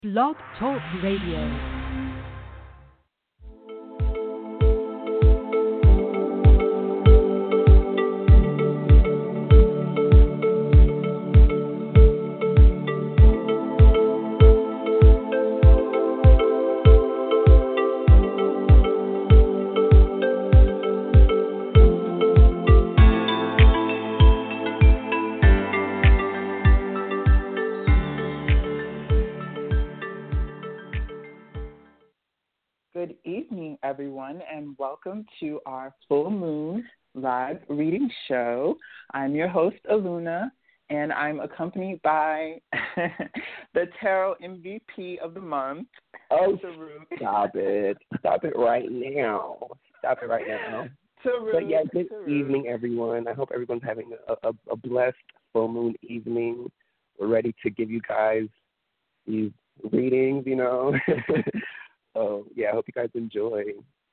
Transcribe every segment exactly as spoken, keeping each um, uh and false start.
Blog Talk Radio. Good evening, everyone, and welcome to our Full Moon live reading show. I'm your host, Aluna, and I'm accompanied by the Tarot M V P of the month. Oh, Taruk. Stop it. Stop it right now. Stop it right now. Taruk. But yeah, good Taruk. evening, everyone. I hope everyone's having a, a, a blessed full moon evening. We're ready to give you guys these readings, you know. So, yeah, I hope you guys enjoy.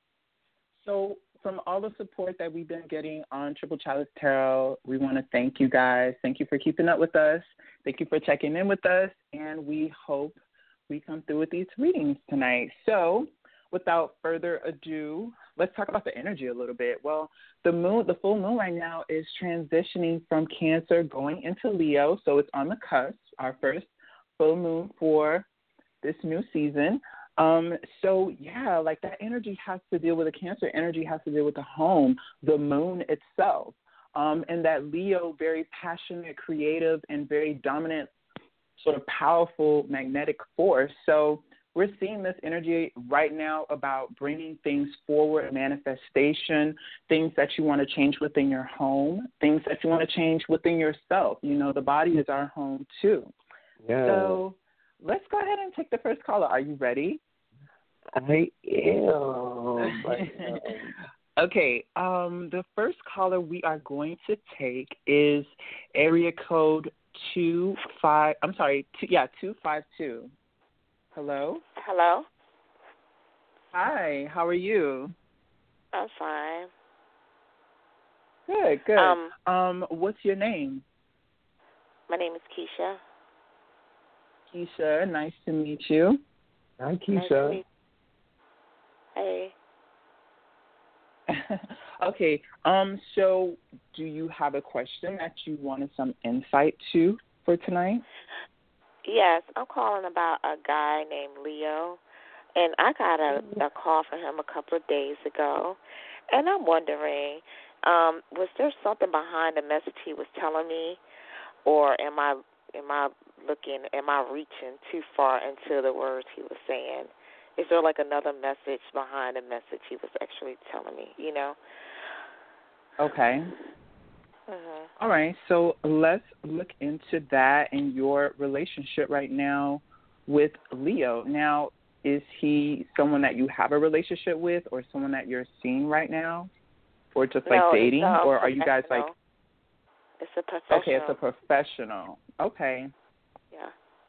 So, from all the support that we've been getting on Triple Chalice Tarot, we want to thank you guys. Thank you for keeping up with us. Thank you for checking in with us, and we hope we come through with these readings tonight. So, without further ado, let's talk about the energy a little bit. Well, the moon, the full moon right now is transitioning from Cancer going into Leo, so it's on the cusp, our first full moon for this new season. Um, so, yeah, like that energy has to deal with the Cancer energy, has to deal with the home, the moon itself, um, and that Leo, very passionate, creative, and very dominant, sort of powerful magnetic force. So we're seeing this energy right now about bringing things forward, manifestation, things that you want to change within your home, things that you want to change within yourself. You know, the body is our home, too. Yeah. So let's go ahead and take the first caller. Are you ready? I am. I am. Okay, um, the first caller we are going to take is area code two five. I'm sorry, two, yeah, two five two. Hello. Hello. Hi. How are you? I'm fine. Good. Good. Um, um, what's your name? My name is Keisha. Keisha. Nice to meet you. Hi, Nice to Keisha. meet- Hey. Okay. Um. So, do you have a question that you wanted some insight to for tonight? Yes, I'm calling about a guy named Leo, and I got a, a call from him a couple of days ago, and I'm wondering, um, was there something behind the message he was telling me, or am I am I looking, am I reaching too far into the words he was saying? Is there like another message behind the message he was actually telling me, you know? Okay. Mhm. All right. So let's look into that and your relationship right now with Leo. Now, is he someone that you have a relationship with or someone that you're seeing right now? Or just like No, it's, dating? uh, Or are you guys like... professional. It's a professional. Okay, it's a professional. Okay. Yeah.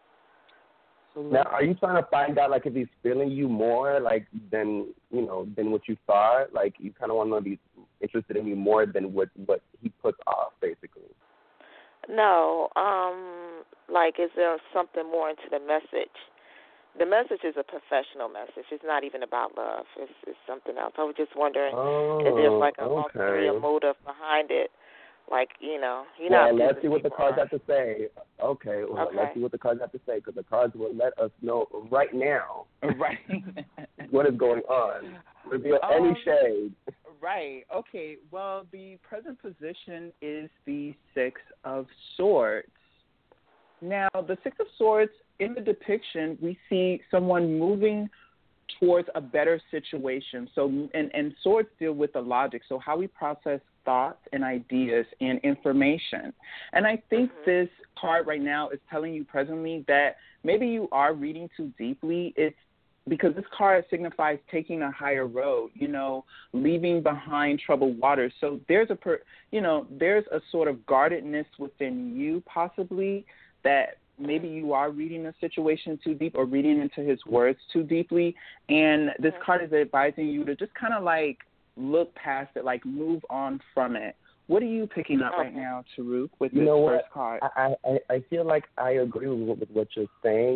So Now, are you trying to find out, like, if he's feeling you more, like, than, you know, than what you thought? Like, you kind of want to be interested in you more than what, what he puts off, basically? No, um, like, is there something more into the message? The message is a professional message. It's not even about love. It's, it's something else. I was just wondering Oh, if there's like an okay. ulterior motive behind it. Like, you know, you're well, not. let's see what the people cards are. have to say. Okay, well, Okay. let's see what the cards have to say, because the cards will let us know right now right. what is going on. Reveal Um, any shade. Right. Okay. Well, the present position is the Six of Swords. Now, the Six of Swords, in the depiction, we see someone moving towards a better situation. So, and, and swords deal with the logic, so how we process thoughts and ideas and information. And I think Mm-hmm. this card right now is telling you presently that maybe you are reading too deeply. It's because this card signifies taking a higher road, you know, leaving behind troubled waters. So there's a, per, you know, there's a sort of guardedness within you possibly that maybe you are reading a situation too deep or reading into his words too deeply. And this Mm-hmm. card is advising you to just kind of like look past it, like move on from it. What are you picking up Okay. right now, Taruk, with You this know first what? card? I, I, I feel like I agree with, with what you're saying,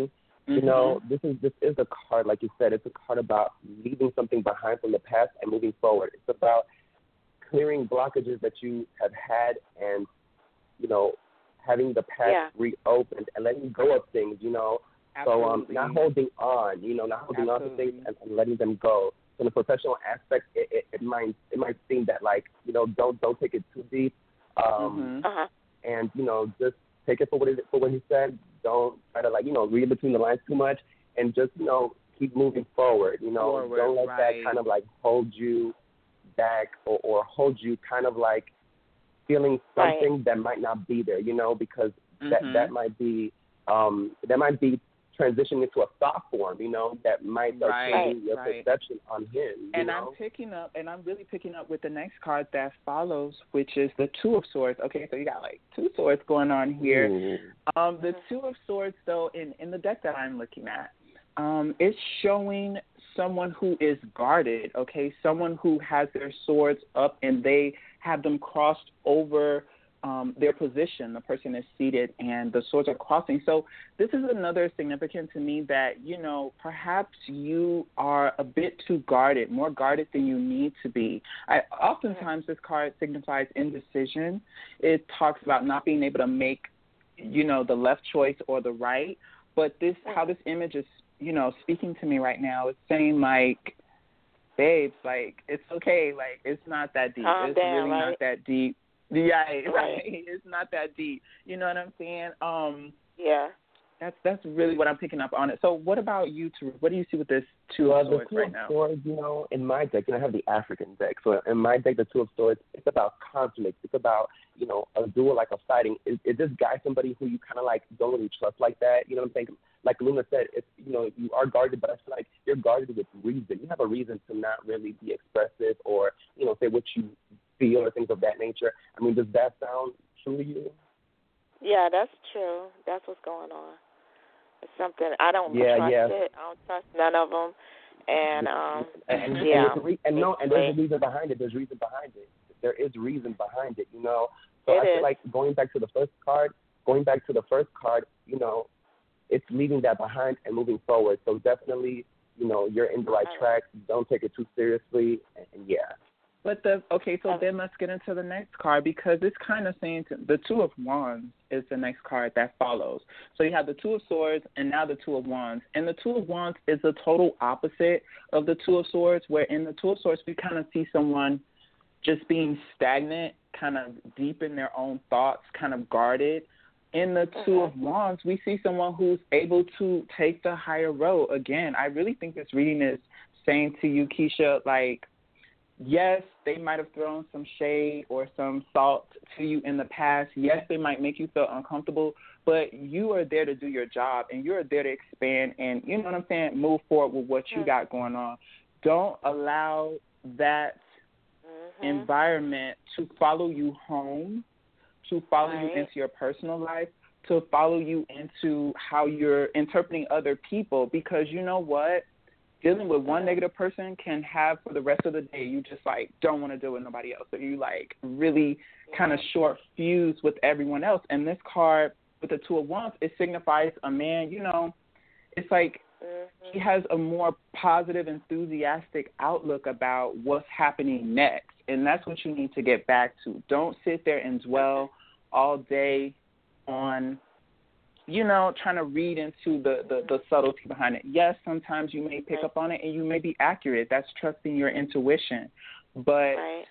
You know, this is this is a card, like you said, it's a card about leaving something behind from the past and moving forward. It's about clearing blockages that you have had and, you know, having the past yeah. reopened and letting go of things, you know. Absolutely. So um, not holding on, you know, not holding Absolutely. on to things and, and letting them go. From the professional aspect, it, it, it might it might seem that, like, you know, don't don't take it too deep, um, mm-hmm. uh-huh. and, you know, just take it for what it, for what he said. Don't try to, like, you know, read between the lines too much, and just, you know, keep moving forward. You know, Forward, don't let right. that kind of like hold you back or, or hold you kind of like feeling something right. that might not be there. You know, because mm-hmm. that that might be um, that might be transitioning into a thought form, you know, that might start right, changing your right. perception on him. You and know? I'm picking up, and I'm really picking up with the next card that follows, which is the Two of Swords. Okay, so you got like two swords going on here. Ooh. Um, the Two of Swords, though, in, in the deck that I'm looking at, um, it's showing someone who is guarded, okay, someone who has their swords up and they have them crossed over Um, their position. The person is seated and the swords are crossing. So this is another significant to me that, you know, perhaps you are a bit too guarded, more guarded than you need to be. I, oftentimes this card signifies indecision. It talks about not being able to make, you know, the left choice or the right. But this, how this image is, you know, speaking to me right now, it's saying like, babes, like, it's okay. Like, it's not that deep. Calm it's down, really right? not that deep. Yeah, right. Right. It's not that deep. You know what I'm saying? Um, yeah. That's that's really what I'm picking up on it. So what about you, Tarek? What do you see with this Two well, of Swords the two right of now? Swords, you know, in my deck, you know, I have the African deck. So in my deck, the Two of Swords, it's about conflict. It's about, you know, a duel, like a fighting. Is, is this guy somebody who you kind of like don't really trust like that? You know what I'm saying? Like Luna said, it's, you know, you are guarded, but I feel like you're guarded with reason. You have a reason to not really be expressive or, you know, say what you feel or things of that nature. I mean, does that sound true to you? Yeah, that's true. That's what's going on. It's something I don't yeah, trust yeah. it. I don't trust none of them. And um, and, and, yeah, and, re- and no, and there's a reason behind it. There's reason behind it. There is reason behind it. You know. So it I feel is. like going back to the first card, going back to the first card, you know, it's leaving that behind and moving forward. So definitely, you know, you're in the right track. Don't take it too seriously. And, and yeah. But the okay, so then let's get into the next card because it's kind of saying to, the Two of Wands is the next card that follows. So you have the Two of Swords and now the Two of Wands. And the Two of Wands is the total opposite of the Two of Swords, where in the Two of Swords we kind of see someone just being stagnant, kind of deep in their own thoughts, kind of guarded. In the Two of Wands, we see someone who's able to take the higher road. Again, I really think this reading is saying to you, Keisha, like, yes, they might have thrown some shade or some salt to you in the past. Yes, they might make you feel uncomfortable, but you are there to do your job, and you're there to expand and, you know what I'm saying, move forward with what you got going on. Don't allow that mm-hmm. environment to follow you home, to follow right. you into your personal life, to follow you into how you're interpreting other people, because you know what? Dealing with one negative person can have for the rest of the day, you just, like, don't want to deal with nobody else. So you, like, really kind of short fuse with everyone else. And this card with the Two of Wands, it signifies a man, you know, it's like mm-hmm. he has a more positive, enthusiastic outlook about what's happening next. And that's what you need to get back to. Don't sit there and dwell all day on, you know, trying to read into the, the, the subtlety behind it. Yes, sometimes you may pick right. up on it and you may be accurate. That's trusting your intuition. But right.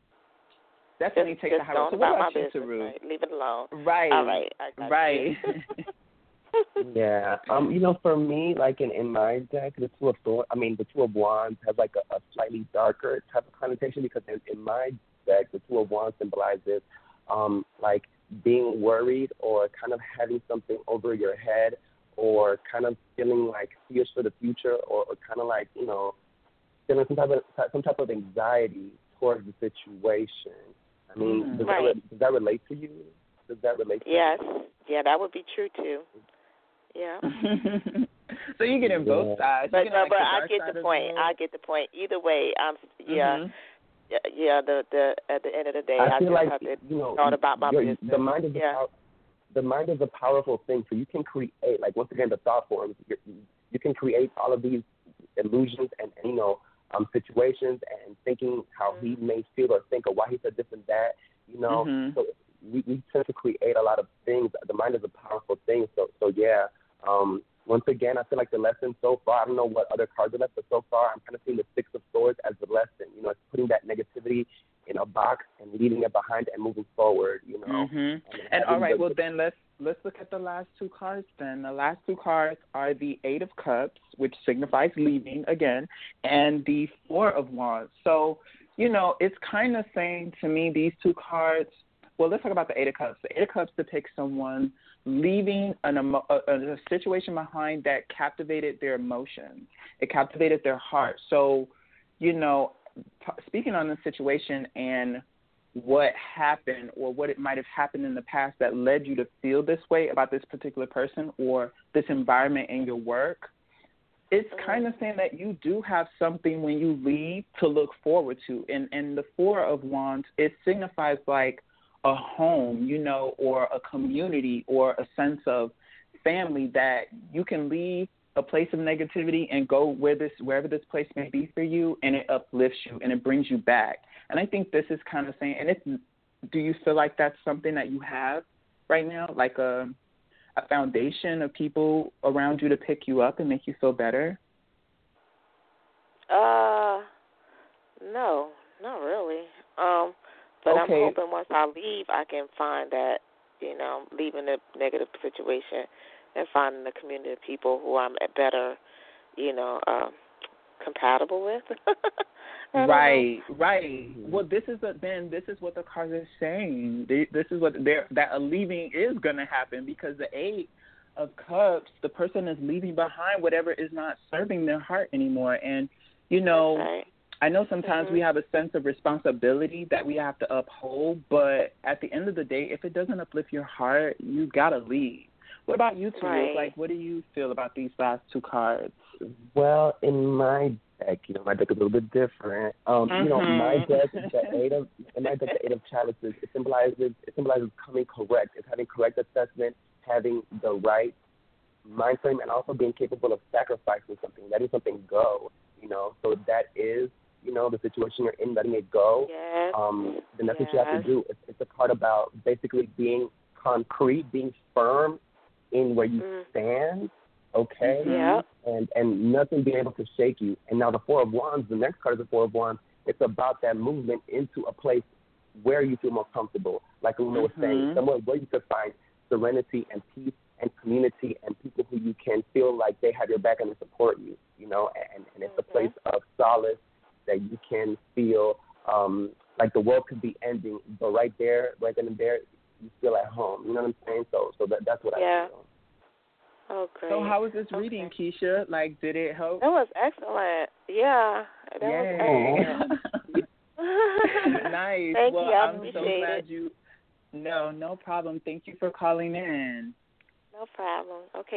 definitely just, take just the high road. So what about you, Tarek? Right. Leave it alone. Right. All right. I got right. yeah. Um, you know, for me, like in, in my deck, the Two of Swords, I mean, the Two of Wands has like a, a slightly darker type of connotation because in, in my deck, the Two of Wands symbolizes um, like being worried or kind of having something over your head or kind of feeling like fears for the future or, or kind of like, you know, feeling some type of some type of anxiety towards the situation. I mean, mm, does, right. that, does that relate to you? Does that relate to yes. you? Yes. Yeah, that would be true too. Yeah. So you get in both yeah. sides. But, no, like but I get the point. I get the point. Either way, I'm yeah. Mm-hmm. Yeah, the the at the end of the day, I, I feel just like, have to you know, thought about my your, business. the mind is yeah. a power, the mind is a powerful thing. So you can create, like, once again, the thought forms. You, you can create all of these illusions and, and you know, um, situations and thinking how he may feel or think or why he said this and that, you know. Mm-hmm. So we, we tend to create a lot of things. The mind is a powerful thing. So, so yeah, um, once again, I feel like the lesson so far, I don't know what other cards are left, but so far I'm kind of seeing the Six of Swords as the lesson. You know, it's putting that negativity in a box and leaving it behind and moving forward, you know. Mm-hmm. And, and all right, the, well then let's let's look at the last two cards then. The last two cards are the Eight of Cups, which signifies leaving again, and the Four of Wands. So, you know, it's kind of saying to me, these two cards, well, let's talk about the Eight of Cups. The Eight of Cups depicts someone leaving an emo- a, a situation behind that captivated their emotions. It captivated their heart. So, you know, t- speaking on the situation and what happened or what it might have happened in the past that led you to feel this way about this particular person or this environment in your work, it's kind of saying that you do have something when you leave to look forward to. And, and the Four of Wands, it signifies like a home, you know, or a community or a sense of family that you can leave a place of negativity and go where this wherever this place may be for you, and it uplifts you and it brings you back. And I think this is kind of saying, and it's, do you feel like that's something that you have right now, like a a foundation of people around you to pick you up and make you feel better? Uh, no, not really. Um, but okay. I'm hoping once I leave, I can find that, you know, leaving a negative situation and finding a community of people who I'm better, you know, uh, compatible with. Right, right. Well, this is a, then this is what the cards are saying. They, this is what they're, that a leaving is going to happen, because the Eight of Cups, the person is leaving behind whatever is not serving their heart anymore. And, you know, right. I know sometimes mm-hmm. we have a sense of responsibility that we have to uphold, but at the end of the day, if it doesn't uplift your heart, you got to leave. What about you two? Right. Like, what do you feel about these last two cards? Well, in my deck, you know, my deck is a little bit different. Um, mm-hmm. You know, my deck, the eight of, in my deck, the Eight of Chalices, it symbolizes, it symbolizes coming correct. It's having correct assessment, having the right mind frame, and also being capable of sacrificing something, letting something go. You know, so that is, you know, the situation you're in, letting it go. Yes. Um, then that's yes. what you have to do. It's, it's a card about basically being concrete, being firm in where you mm. stand. Okay, yeah, and and nothing being able to shake you. And now the Four of Wands, the next card is the Four of Wands. It's about that movement into a place where you feel more comfortable, like Luna mm-hmm. was saying, somewhere where you could find serenity and peace and community and people who you can feel like they have your back and they support you. You know, and and it's mm-hmm. a place of solace that you can feel um, like the world could be ending, but right there, right then and there, you feel at home. You know what I'm saying? So so that that's what yeah. I feel. Oh, great. So how was this okay. reading, Keisha? Like, did it help? That was excellent. Yeah. That Yay. was excellent. Nice. Thank well, you. I I'm appreciate so glad it. you. No, no problem. Thank you for calling in. No problem. Okay.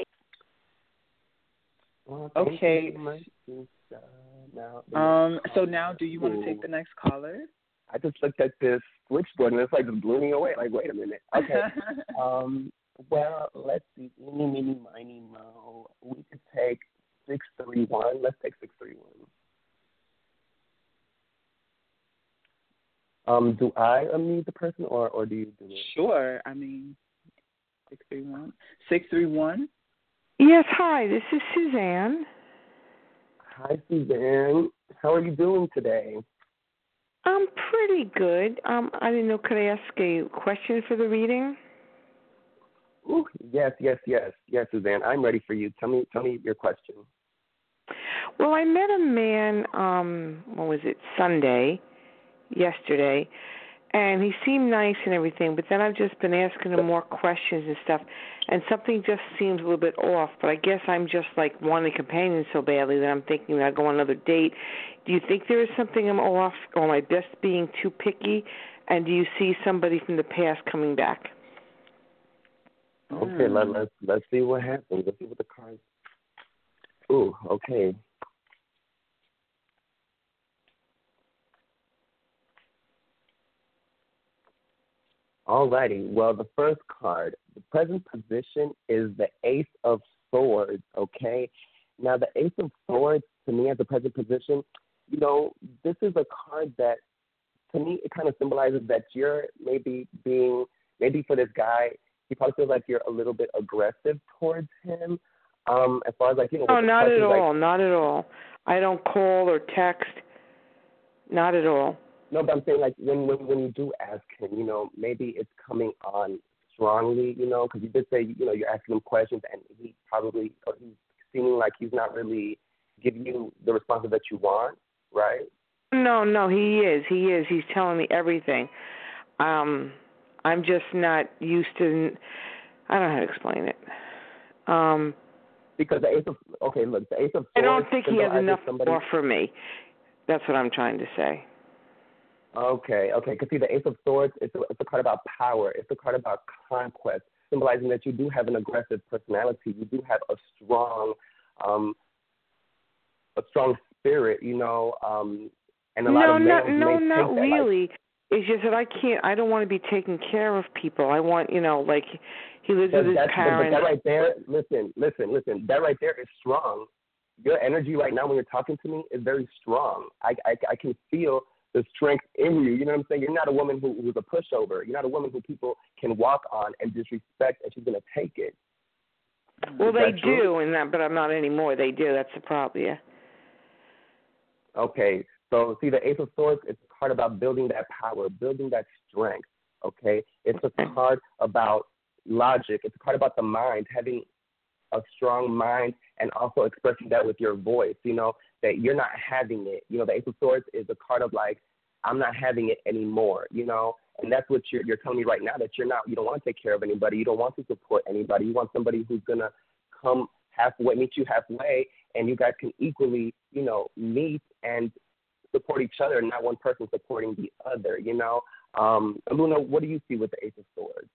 Well, okay. You uh, now, um. So now, do you want to take the next caller? I just looked at this switchboard and it's like just blew me away. Like, wait a minute. Okay. um. Well, let's see. Eeny, meeny, miny, mo. We could take six three one. Let's take six three one. Um, do I unmute the person, or, or do you do it? Sure. I mean, six three one. Six three one. Yes. Hi. This is Suzanne. Hi, Suzanne. How are you doing today? I'm pretty good. Um, I didn't know. Could I ask a question for the reading? Ooh, yes, yes, yes, yes, Suzanne. I'm ready for you. Tell me, tell me your question. Well, I met a man. Um, what was it? Sunday, yesterday, and he seemed nice and everything. But then I've just been asking him more questions and stuff, and something just seems a little bit off. But I guess I'm just like wanting a companion so badly that I'm thinking that I'll go on another date. Do you think there is something I'm off, or am I just being too picky? And do you see somebody from the past coming back? Okay, let, let's let's see what happens. Let's see what the cards. Ooh, okay. Alrighty. Well, the first card, the present position is the Ace of Swords, okay? Now, the Ace of Swords, to me, as the present position, you know, this is a card that, to me, it kind of symbolizes that you're maybe being, maybe for this guy, he probably feels like you're a little bit aggressive towards him. Um, as far as, like, you know. No, not at all, like, not at all. I don't call or text, not at all. No, but I'm saying, like, when, when, when you do ask him, you know, maybe it's coming on strongly, you know, because you did say, you know, you're asking him questions, and he probably, or he's seeming like he's not really giving you the responses that you want, right? No, no, he is. He is. He's telling me everything. Um, I'm just not used to, I don't know how to explain it. Um, because the Ace of, okay, look, the Ace of Swords. I don't think he has enough somebody... more for me. That's what I'm trying to say. Okay, okay, because see, the Ace of Swords, it's a, it's a card about power. It's a card about conquest, symbolizing that you do have an aggressive personality. You do have a strong, um, a strong spirit, you know, um, and a no, lot of not, males no, may not take that, really. like, it's just that I can't. I don't want to be taking care of people. I want, you know, like he lives but with his parents. But that right there, listen, listen, listen. That right there is strong. Your energy right now when you're talking to me is very strong. I, I, I can feel the strength in you. You know what I'm saying? You're not a woman who, who's a pushover. You're not a woman who people can walk on and disrespect, and she's going to take it. Well, is they true? do, and that, but I'm not anymore. They do. That's the problem. Yeah. Okay. So, see, the Ace of Swords, it's a card about building that power, building that strength, okay? It's a Okay. card about logic. It's a card about the mind, having a strong mind and also expressing that with your voice, you know, that you're not having it. You know, the Ace of Swords is a card of, like, I'm not having it anymore, you know, and that's what you're, you're telling me right now, that you're not, you don't want to take care of anybody. You don't want to support anybody. You want somebody who's going to come halfway, meet you halfway, and you guys can equally, you know, meet and support each other, not one person supporting the other, you know. Um, Luna, what do you see with the Ace of Swords?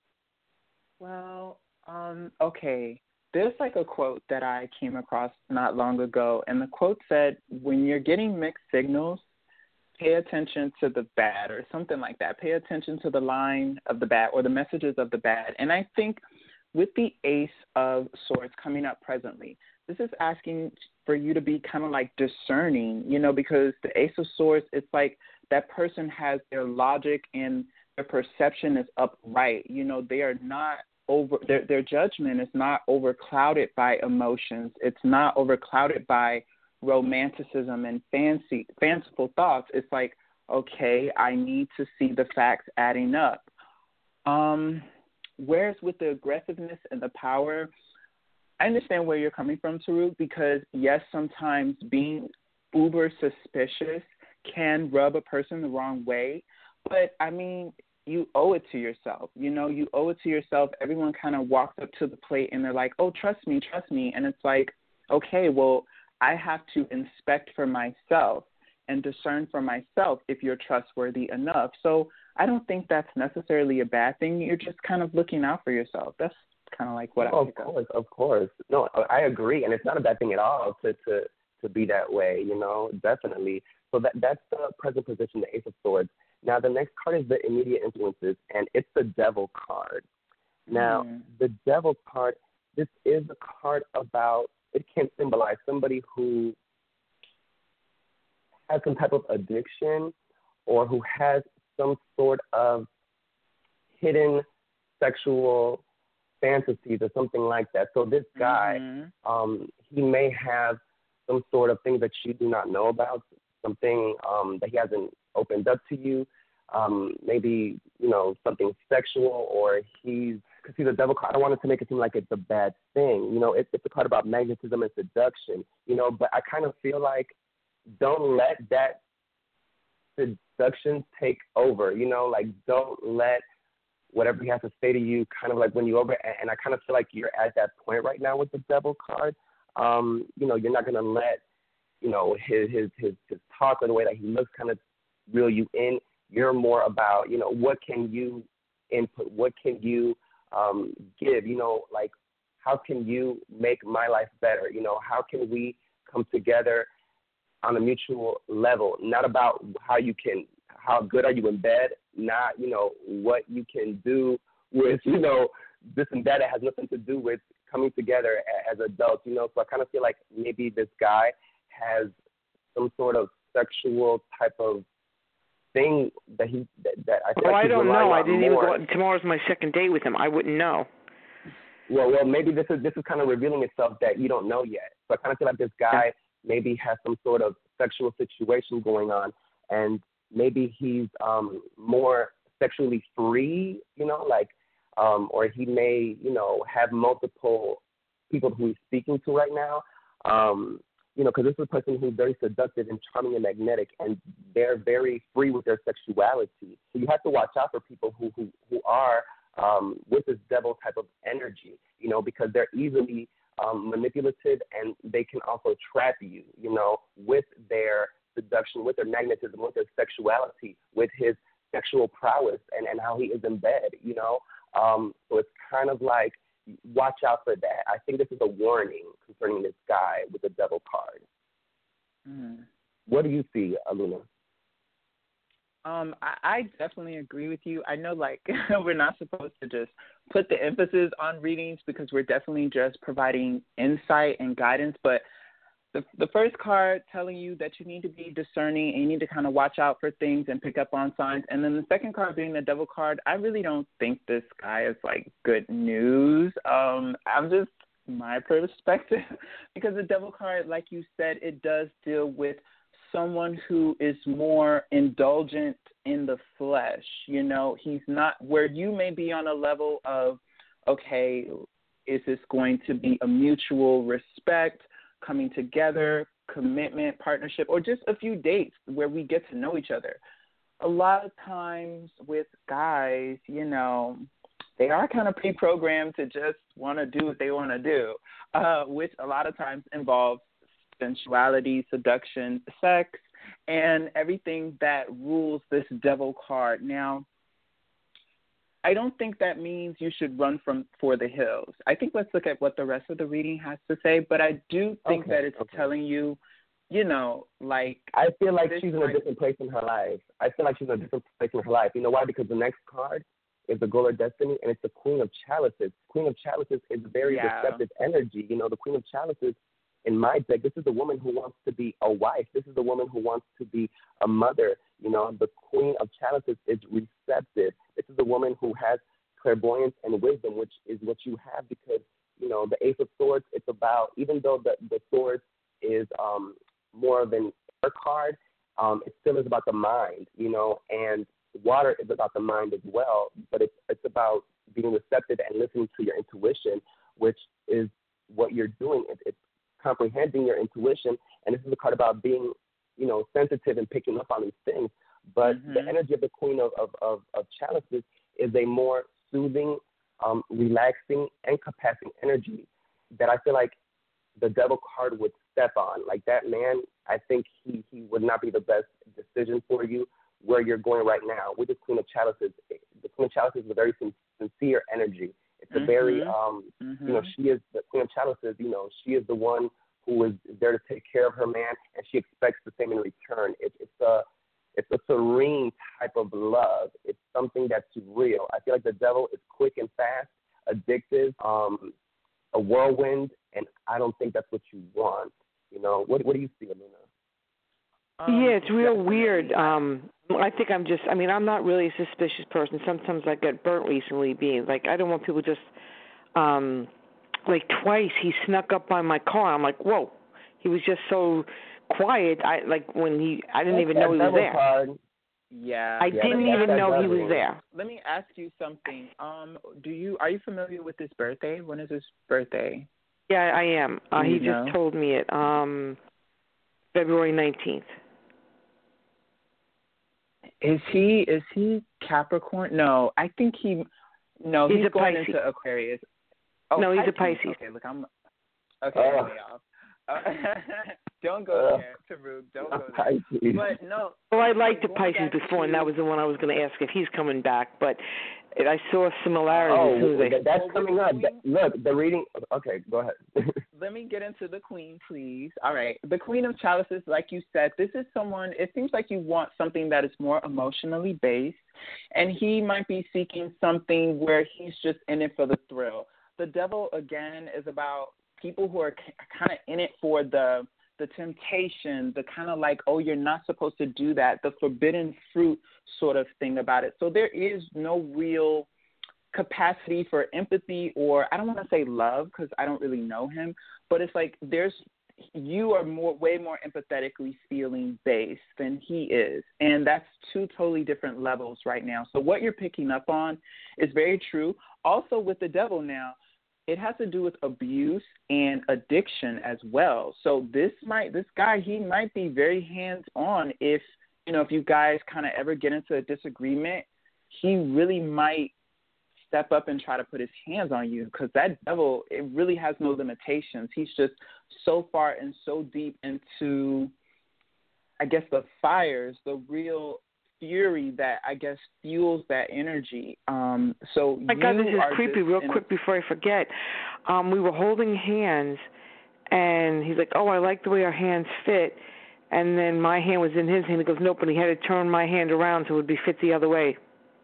Well, um, okay. There's like a quote that I came across not long ago, and the quote said, when you're getting mixed signals, pay attention to the bad, or something like that. Pay attention to the line of the bad or the messages of the bad. And I think with the Ace of Swords coming up presently, this is asking for you to be kind of like discerning, you know, because the Ace of Swords, it's like that person has their logic and their perception is upright. You know, they are not over, their, their judgment is not overclouded by emotions. It's not overclouded by romanticism and fancy, fanciful thoughts. It's like, okay, I need to see the facts adding up. Um, whereas with the aggressiveness and the power, I understand where you're coming from, Taruk, because, yes, sometimes being uber suspicious can rub a person the wrong way. But, I mean, you owe it to yourself. You know, you owe it to yourself. Everyone kind of walks up to the plate and they're like, oh, trust me, trust me. And it's like, okay, well, I have to inspect for myself and discern for myself if you're trustworthy enough. So I don't think that's necessarily a bad thing. You're just kind of looking out for yourself. That's kind of like what oh, I pick of up. course, of course. No, I agree, and it's not a bad thing at all to to to be that way. You know, definitely. So that that's the present position, the Ace of Swords. Now the next card is the immediate influences, and it's the Devil card. Now mm. the Devil card, this is a card about, it can symbolize somebody who has some type of addiction or who has some sort of hidden sexual fantasies or something like that. So this guy, mm-hmm. um, he may have some sort of thing that you do not know about, something um, that he hasn't opened up to you, um, maybe, you know, something sexual, or he's, because he's a devil card. I don't want it to make it seem like it's a bad thing. You know, it, it's a card about magnetism and seduction, you know, but I kind of feel like don't let that seduction take over, you know, like don't let whatever he has to say to you kind of like win you over. And, and I kind of feel like you're at that point right now with the Devil card. Um, you know, you're not going to let, you know, his, his, his, his talk or the way that he looks kind of reel you in. You're more about, you know, what can you input? What can you um, give? You know, like how can you make my life better? You know, how can we come together on a mutual level? Not about how you can how good are you in bed, not, you know, what you can do with, you know, this and that. It has nothing to do with coming together as adults, you know. So I kind of feel like maybe this guy has some sort of sexual type of thing that he that, that I feel well, like I he's don't relying know. I on didn't more. even go. Tomorrow's my second date with him. I wouldn't know. Well, well, maybe this is this is kind of revealing itself that you don't know yet. So I kind of feel like this guy yeah. maybe has some sort of sexual situation going on, and maybe he's um, more sexually free, you know, like, um, or he may, you know, have multiple people who he's speaking to right now. Um, you know, because this is a person who's very seductive and charming and magnetic, and they're very free with their sexuality. So you have to watch out for people who who, who are um, with this devil type of energy, you know, because they're easily um, manipulative, and they can also trap you, you know, with their seduction, with their magnetism, with their sexuality, with his sexual prowess, and, and how he is in bed, you know. Um, so it's kind of like, watch out for that. I think this is a warning concerning this guy with the devil card. Mm. What do you see, Aluna? Um, I, I definitely agree with you. I know, like, we're not supposed to just put the emphasis on readings because we're definitely just providing insight and guidance, but the the first card telling you that you need to be discerning and you need to kind of watch out for things and pick up on signs. And then the second card being the devil card, I really don't think this guy is, like, good news. Um, I'm just my perspective because the devil card, like you said, it does deal with someone who is more indulgent in the flesh. You know, he's not where you may be on a level of, okay, is this going to be a mutual respect, coming together, commitment, partnership, or just a few dates where we get to know each other. A lot of times with guys, you know, they are kind of pre-programmed to just want to do what they want to do, uh, which a lot of times involves sensuality, seduction, sex, and everything that rules this devil card. Now, I don't think that means you should run from for the hills. I think let's look at what the rest of the reading has to say, but I do think okay, that it's okay. telling you, you know, like... I feel like she's in might... a different place in her life. I feel like she's in a different place in her life. You know why? Because the next card is the Goal of Destiny, and it's the Queen of Chalices. Queen of Chalices is very yeah. receptive energy. You know, the Queen of Chalices, in my deck, this is the woman who wants to be a wife. This is the woman who wants to be a mother. You know, the Queen of Chalices is receptive. This is the woman who has clairvoyance and wisdom, which is what you have because, you know, the Ace of Swords, it's about, even though the, the Swords is um, more of an air card, um, it still is about the mind, you know, and water is about the mind as well, but it's, it's about being receptive and listening to your intuition, which is what you're doing. It, it's comprehending your intuition, and this is a card about being, you know, sensitive and picking up on these things. But mm-hmm. the energy of the Queen of, of, of, of Chalices is a more soothing, um, relaxing, encompassing energy that I feel like the devil card would step on. Like that man, I think he, he would not be the best decision for you where you're going right now. With the Queen of Chalices, the Queen of Chalices is a very sincere energy. It's a mm-hmm. very, um, mm-hmm. you know, she is the Queen of Chalices, you know, she is the one who is there to take care of her man, and she expects the same in return. It, it's a It's a serene type of love. It's something that's real. I feel like the devil is quick and fast, addictive, um, a whirlwind, and I don't think that's what you want. You know, what what do you see, Aluna? Um, yeah, it's real weird. Um, I think I'm just, I mean, I'm not really a suspicious person. Sometimes I get burnt recently being, like, I don't want people just, um, like twice he snuck up by my car. I'm like, whoa. He was just so quiet. I like when he, I didn't That's even know he was there. Card. Yeah. I yeah, didn't even know he was there. Let me ask you something. Um, do you, are you familiar with his birthday? When is his birthday? Yeah, I am. Uh, he know? just told me it. Um, February nineteenth. Is he is he Capricorn? No, I think he. No, he's, he's a going Pisces. into Aquarius. Oh, no, he's Pisces. a Pisces. Okay, look, I'm. Okay, uh, way off. Uh, don't go uh, there, Taruk. Don't go there. But no. Well, I liked the going Pisces before, to, and that was the one I was going to ask if he's coming back. But it. I saw similarities. Oh, as soon as I... that, that's Well, coming up. Queen- That, look, the reading. Okay, go ahead. Let me get into the queen, please. All right. The Queen of Chalices, like you said, this is someone, it seems like you want something that is more emotionally based, and he might be seeking something where he's just in it for the thrill. The Devil, again, is about people who are kind of in it for the the temptation, the kind of like, oh, you're not supposed to do that, the forbidden fruit sort of thing about it. So there is no real capacity for empathy, or I don't want to say love because I don't really know him, but it's like there's you are more way more empathetically feeling based than he is, and that's two totally different levels right now. So what you're picking up on is very true. Also with the Devil now, it has to do with abuse and addiction as well. So this might this guy he might be very hands on if you know if you guys kind of ever get into a disagreement, he really might step up and try to put his hands on you, because that devil, it really has no limitations. He's just so far and so deep into, I guess, the fires, the real fury that, I guess, fuels that energy. Um, so my God, this is creepy. Real quick a- before I forget, um, we were holding hands, and he's like, oh, I like the way our hands fit. And then my hand was in his hand. He goes, nope, and he had to turn my hand around so it would be fit the other way.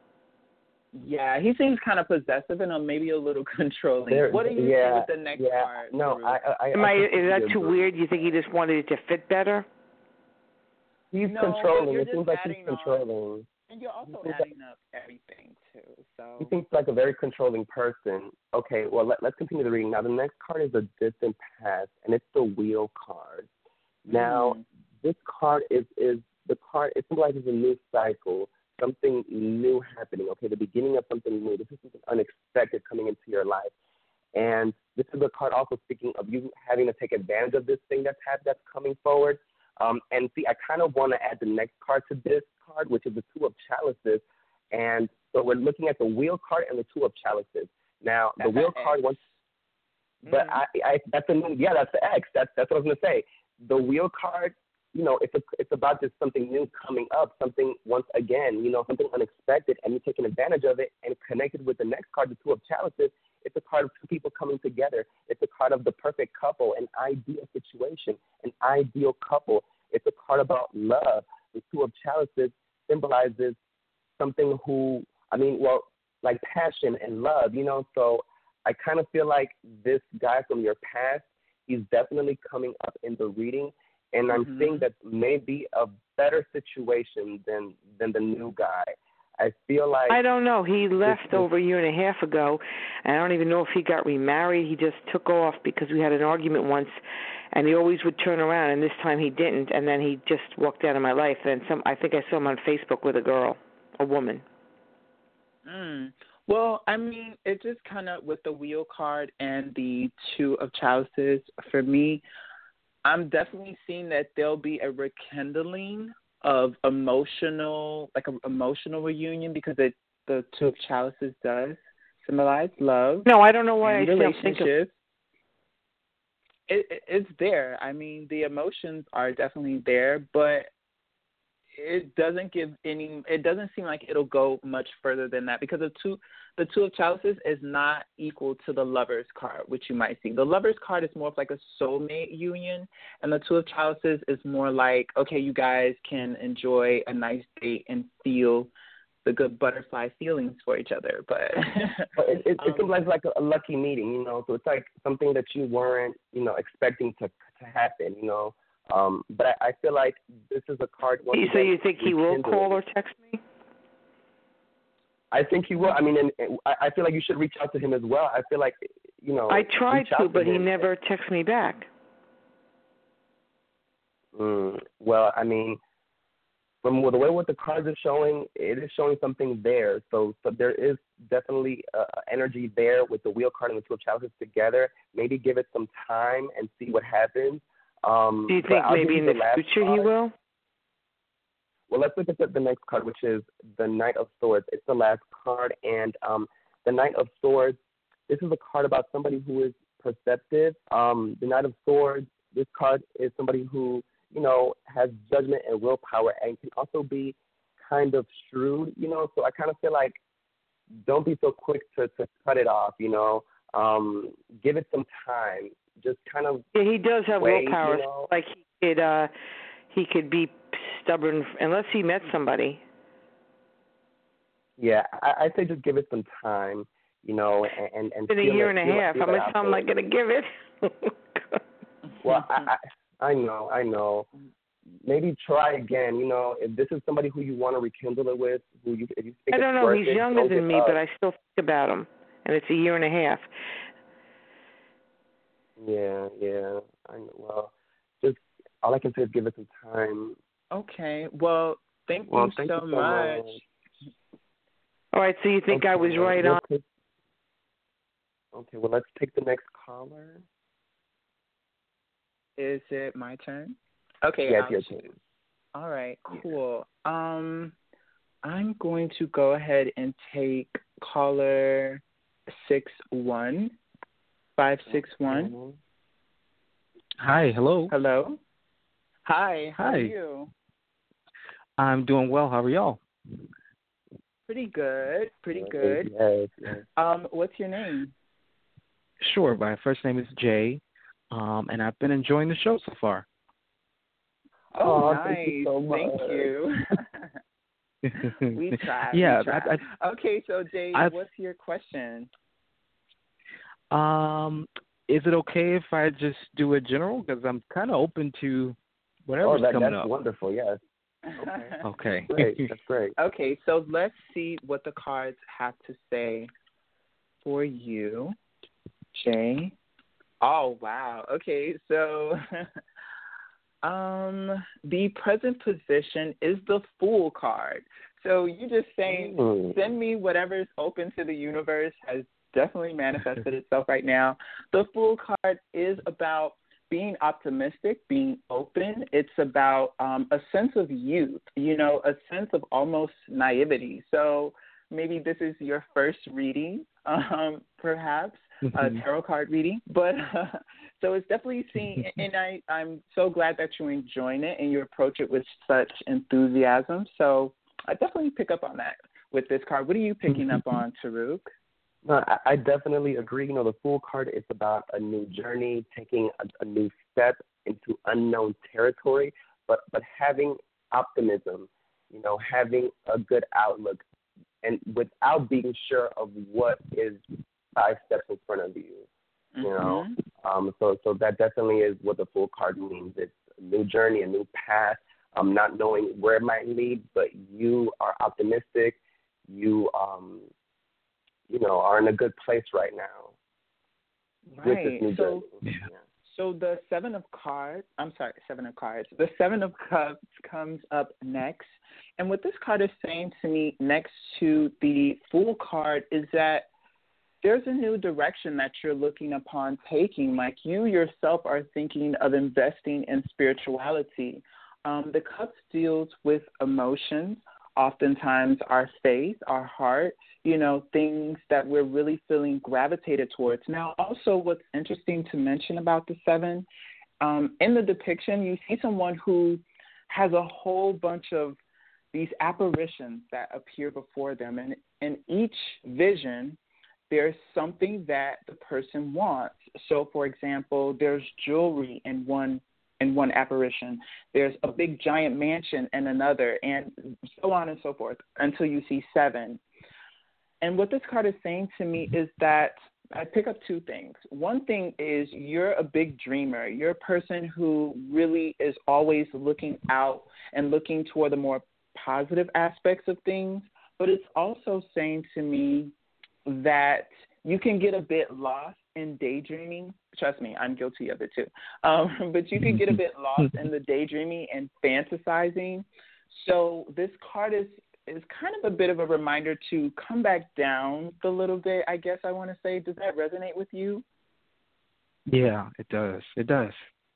Yeah, he seems kind of possessive and uh, maybe a little controlling. There, what do you yeah, think with the next yeah, card? No, I, I, Am I, I is that too agree. weird? You think he just wanted it to fit better? He's No, but controlling. you're It seems just like he's adding on. controlling. And you're also He seems adding up everything, too. So He seems like a very controlling person. Okay, well, let, let's continue the reading. Now, the next card is a distant past, and it's the wheel card. Now, mm. this card is, is the card, it symbolizes a new cycle, something new happening, okay, the beginning of something new. This is something unexpected coming into your life. And this is a card also speaking of you having to take advantage of this thing that's had, that's coming forward. Um, and see, I kind of want to add the next card to this card, which is the Two of Chalices. And so we're looking at the Wheel card and the Two of Chalices. Now, That's the Wheel an card, X. once, but Mm-hmm. I, I, that's a new, yeah, that's the X. That's that's what I was gonna say. The Wheel card, you know, it's a, it's about just something new coming up, something once again, you know, something unexpected, and you're taking advantage of it. And connected with the next card, the Two of Chalices, it's a card of two people coming together. It's a card of the perfect couple, an ideal situation, an ideal couple. It's a card about love. The Two of Chalices symbolizes something who, I mean, well, like passion and love, you know. So I kind of feel like this guy from your past, he's definitely coming up in the reading. And I'm Mm-hmm. seeing that may be a better situation than than the new guy. I feel like I don't know. He left this, over a year and a half ago, and I don't even know if he got remarried. He just took off because we had an argument once, and he always would turn around, and this time he didn't, and then he just walked out of my life. And some, I think I saw him on Facebook with a girl, a woman. Mm. Well, I mean, it just kind of with the Wheel card and the Two of Chalices, for me, I'm definitely seeing that there'll be a rekindling of emotional, like an emotional reunion, because it, the Two of Chalices does symbolize love. No, I don't know why I and still think of. relationships. It, it, it's there. I mean, the emotions are definitely there, but it doesn't give any. It doesn't seem like it'll go much further than that, because the two, the Two of Chalices is not equal to the Lovers card, which you might see. The Lovers card is more of like a soulmate union, and the Two of Chalices is more like, okay, you guys can enjoy a nice date and feel the good butterfly feelings for each other. But But it, it, um, it symbolizes like a, a lucky meeting, you know. So it's like something that you weren't, you know, expecting to to happen, you know. Um, but I, I feel like this is a card. Once So again, you think he will rekindling. call or text me? I think he will. I mean, and, and I, I feel like you should reach out to him as well. I feel like, you know. I tried reach out to, but he him. never texted me back. Mm, well, I mean, from the way what the cards are showing, it is showing something there. So, so there is definitely uh, energy there with the Wheel card and the Two of Chalices together. Maybe give it some time and see what happens. Um, Do you but think I'll give maybe you in the the last future card. he will? Well, let's look at the, the next card, which is the Knight of Swords. It's the last card, and um, the Knight of Swords, this is a card about somebody who is perceptive. Um, the Knight of Swords, this card is somebody who, you know, has judgment and willpower and can also be kind of shrewd, you know. So I kind of feel like don't be so quick to, to cut it off, you know. Um, give it some time. Just kind of Yeah, he does have wait, willpower. You know? Like he could, uh, he could be stubborn unless he met somebody. Yeah, I, I say just give it some time, you know, and and It's been a year and a half. How much time am I going to give it? Well, I, I I know, I know. Maybe try again. You know, if this is somebody who you want to rekindle it with, who you if you think I don't it's know. worth He's it, younger than me, up. but I still think about him, and it's a year and a half. Yeah, yeah. I know. Well, just all I can say is give it some time. Okay. Well, thank well, you thank so you so much. much. All right. So you think okay, I was well, right we'll on? Take, okay. Well, let's take the next caller. Is it my turn? Okay. Yeah, I'll it's your turn. All right, cool. Um, I'm going to go ahead and take caller six one five six one. Hi, hello. Hello. Hi. How Hi. are you? I'm doing well. How are y'all? Pretty good. Pretty good. Yes, yes. Um, what's your name? Sure. My first name is Jay, um, and I've been enjoying the show so far. Oh, oh nice. Thank you. So much. Thank you. we tried. Yeah. We tried. I, I, okay, so Jay, I've, what's your question? Um, is it okay if I just do a general? Because I'm kind of open to whatever's oh, that, coming that's up. wonderful. Yes. Okay. Okay. Great. That's great. Okay, so let's see what the cards have to say for you, Jay. Oh, wow. Okay, so um, the present position is the Fool card. So you just saying, Mm. send me whatever's open to the universe has definitely manifested itself right now. The Fool card is about being optimistic, being open. It's about um, a sense of youth, you know, a sense of almost naivety. So maybe this is your first reading, um, perhaps, a tarot card reading. But uh, so it's definitely seen, and I, I'm so glad that you're enjoying it and you approach it with such enthusiasm. So I definitely pick up on that with this card. What are you picking up on, Taruk? No, I, I definitely agree. You know, the Fool card is about a new journey, taking a, a new step into unknown territory, but but having optimism, you know, having a good outlook, and without being sure of what is five steps in front of you. You know, Mm-hmm. um, so so that definitely is what the Fool card means. It's a new journey, a new path. Um, not knowing where it might lead, but you are optimistic. You um. you know, are in a good place right now. Right. With this new so, journey. Yeah. so the Seven of Cards, I'm sorry, Seven of Cards. The Seven of Cups comes up next. And what this card is saying to me next to the Fool card is that there's a new direction that you're looking upon taking. Like you yourself are thinking of investing in spirituality. Um, the Cups deals with emotions, oftentimes our faith, our heart, you know, things that we're really feeling gravitated towards. Now, also what's interesting to mention about the seven, um, in the depiction, you see someone who has a whole bunch of these apparitions that appear before them. And in each vision, there's something that the person wants. So, for example, there's jewelry in one in one apparition. There's a big giant mansion in another, and so on and so forth, until you see seven. And what this card is saying to me is that I pick up two things. One thing is you're a big dreamer. You're a person who really is always looking out and looking toward the more positive aspects of things. But it's also saying to me that you can get a bit lost in daydreaming. Trust me, I'm guilty of it too. Um, but you can get a bit lost in the daydreaming and fantasizing. So this card is, is kind of a bit of a reminder to come back down a little bit, I guess I want to say. Does that resonate with you? Yeah, it does. It does.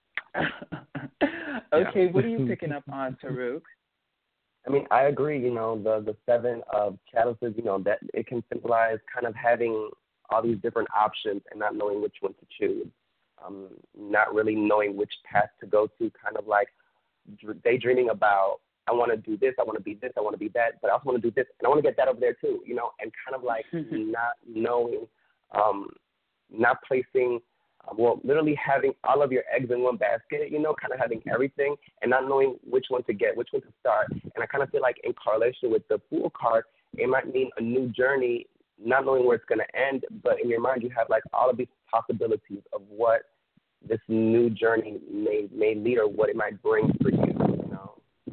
Okay, yeah. What are you picking up on, Taruk? I mean, I agree. You know, the the seven of chalices, you know, that it can symbolize kind of having all these different options and not knowing which one to choose, um, not really knowing which path to go to, kind of like daydreaming about I want to do this, I want to be this, I want to be that, but I also want to do this, and I want to get that over there too, you know, and kind of like not knowing, um, not placing, uh, well, literally having all of your eggs in one basket, you know, kind of having everything and not knowing which one to get, which one to start. And I kind of feel like in correlation with the Fool card, it might mean a new journey, not knowing where it's going to end, but in your mind you have like all of these possibilities of what this new journey may may lead or what it might bring for you, you know.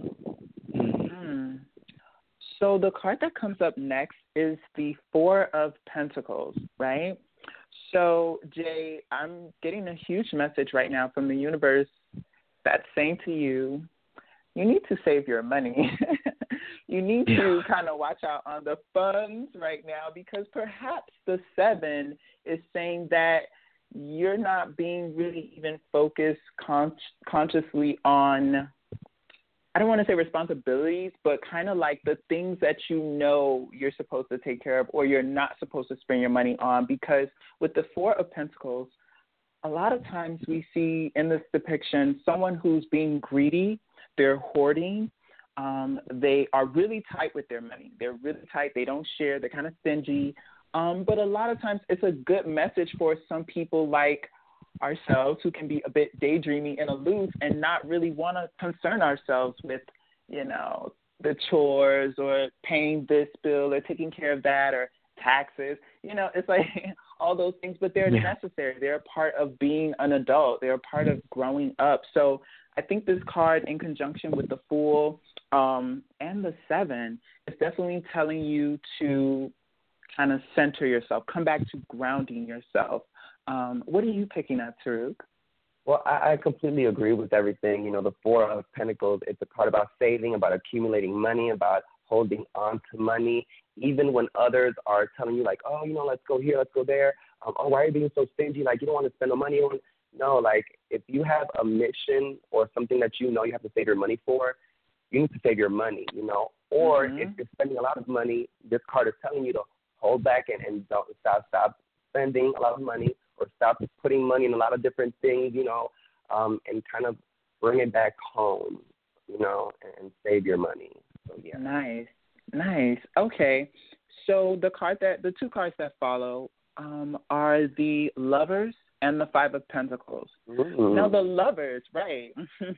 Mm. So the card that comes up next is the Four of Pentacles, right? So, Jay, I'm getting a huge message right now from the universe that's saying to you, you need to save your money. You need yeah. to kind of watch out on the funds right now, because perhaps the seven is saying that you're not being really even focused con- consciously on, I don't want to say responsibilities, but kind of like the things that you know you're supposed to take care of or you're not supposed to spend your money on. Because with the Four of Pentacles, a lot of times we see in this depiction someone who's being greedy, they're hoarding, um, they are really tight with their money. They're really tight. They don't share. They're kind of stingy. Um, but a lot of times it's a good message for some people like ourselves who can be a bit daydreamy and aloof and not really want to concern ourselves with, you know, the chores or paying this bill or taking care of that or taxes. You know, it's like all those things, but they're yeah. necessary. They're a part of being an adult. They're a part of growing up. So I think this card in conjunction with the Fool um, and the Seven is definitely telling you to kind of center yourself, come back to grounding yourself. Um, what are you picking up, Taruk? Well, I, I completely agree with everything. You know, the Four of Pentacles, it's a card about saving, about accumulating money, about holding on to money, even when others are telling you, like, oh, you know, let's go here, let's go there. Um, oh, why are you being so stingy? Like, you don't want to spend no money on. No, like, if you have a mission or something that you know you have to save your money for, you need to save your money, you know. Or mm-hmm. if you're spending a lot of money, this card is telling you to hold back and, and don't stop, stop spending a lot of money or stop putting money in a lot of different things, you know, um, and kind of bring it back home, you know, and save your money. So, yeah. Nice, nice. Okay, so the card that the two cards that follow um, are the Lovers and the Five of Pentacles. Mm-hmm. Now, the Lovers, right?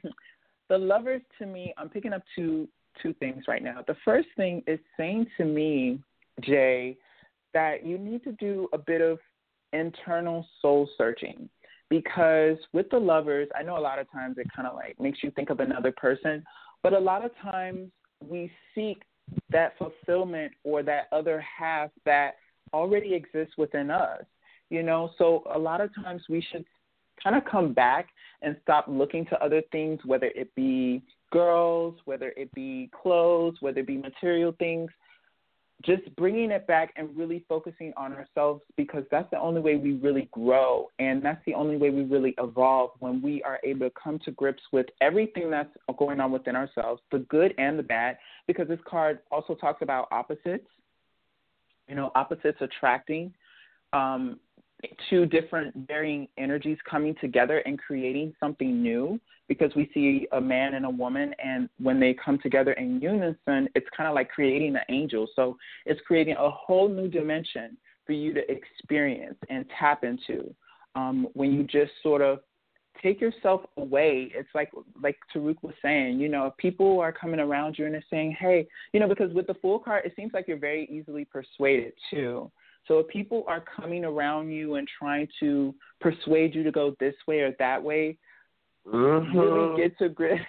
The Lovers, to me, I'm picking up two two things right now. The first thing is saying to me, Jay, that you need to do a bit of internal soul searching, because with the Lovers, I know a lot of times it kind of like makes you think of another person, but a lot of times we seek that fulfillment or that other half that already exists within us, you know. So a lot of times we should kind of come back and stop looking to other things, whether it be girls, whether it be clothes, whether it be material things, just bringing it back and really focusing on ourselves, because that's the only way we really grow, and that's the only way we really evolve, when we are able to come to grips with everything that's going on within ourselves, the good and the bad, because this card also talks about opposites, you know, opposites attracting, um, two different varying energies coming together and creating something new, because we see a man and a woman, and when they come together in unison, it's kind of like creating an angel. So it's creating a whole new dimension for you to experience and tap into. Um, when you just sort of take yourself away, it's like like Taruk was saying, you know, if people are coming around you and they're saying, hey, you know, because with the Fool card, it seems like you're very easily persuaded too. So if people are coming around you and trying to persuade you to go this way or that way, mm-hmm. really get to grips,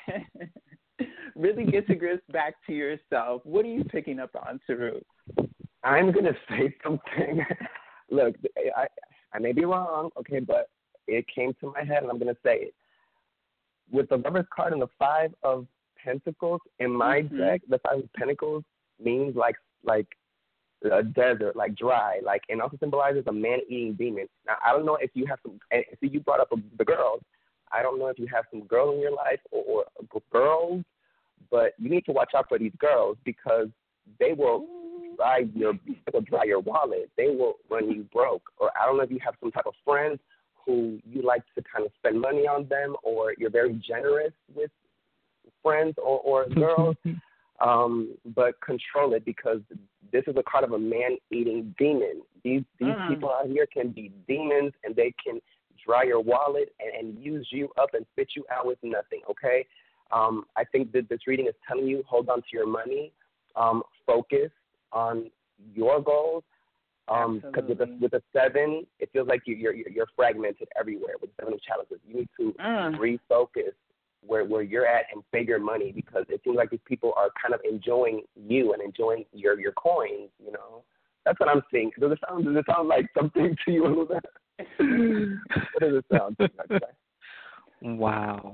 really get to grips back to yourself. What are you picking up on, Taruk? I'm gonna say something. Look, I I may be wrong, okay, but it came to my head, and I'm gonna say it. With the Lovers card and the Five of Pentacles in my mm-hmm. deck, the Five of Pentacles means like like. a desert, like dry, like, and also symbolizes a man-eating demon. Now, I don't know if you have some, and see, you brought up the girls. I don't know if you have some girls in your life or, or girls, but you need to watch out for these girls, because they will dry your, they will dry your wallet. They will run you broke. Or I don't know if you have some type of friends who you like to kind of spend money on them, or you're very generous with friends or, or girls, um, but control it, because this is a card of a man-eating demon. These these mm. people out here can be demons, and they can dry your wallet and, and use you up and spit you out with nothing, okay? Um, I think that this reading is telling you, hold on to your money, um, focus on your goals, because um, with, a, with a seven, it feels like you, you're, you're fragmented everywhere with seven of chalices. You need to mm. refocus where, where you're at and save your money, because it seems like these people are kind of enjoying you and enjoying your, your coins, you know? That's what I'm seeing. Does it sound, does it sound like something to you a little bit? What does it sound like? Wow.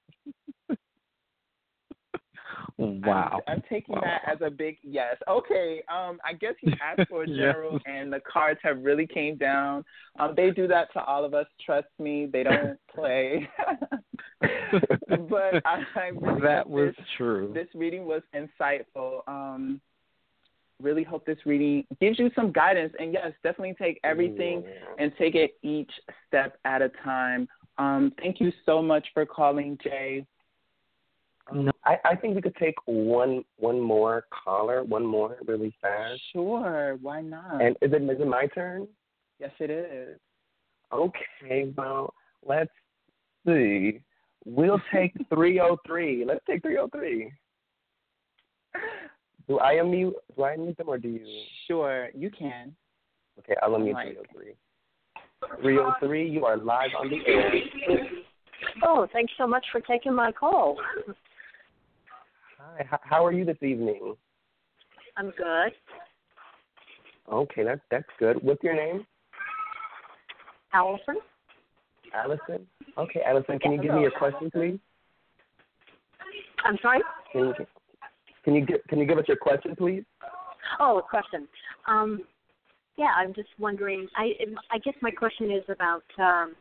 Wow. I'm, I'm taking wow. that as a big yes. Okay. Um, I guess you asked for a general, yes. and the cards have really came down. Um, they do that to all of us. Trust me, they don't play. But I, I really that was this, true. This reading was insightful. Um, really hope this reading gives you some guidance. And yes, definitely take everything yeah. and take it each step at a time. Um, thank you so much for calling, Jay. Um, no. I, I think we could take one one more caller, one more really fast. Sure, why not? And is it, is it my turn? Yes, it is. Okay, well, let's see. We'll take three oh three. Let's take three oh three. Do I unmute? Do I unmute them, or do you? Sure, you can. Okay, I'll unmute like... three oh three. three oh three, you are live on the air. Oh, thanks so much for taking my call. Hi, how are you this evening? I'm good. Okay, that's that's good. What's your name? Allison. Allison? Okay, Allison, can you give me your question, please? I'm sorry? Can you, can you, give, can you give us your question, please? Oh, a question. Um, yeah, I'm just wondering, I I guess my question is about um,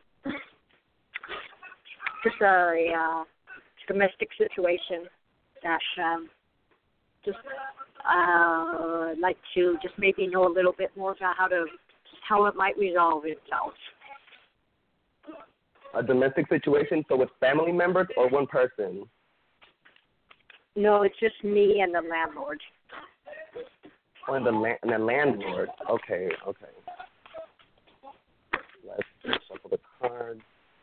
just a uh, domestic situation that um, just uh, like to just maybe know a little bit more about how to how it might resolve itself. A domestic situation, so with family members or one person? No, it's just me and the landlord. Oh, and the, la- and the landlord. Okay, okay. Let's shuffle the cards.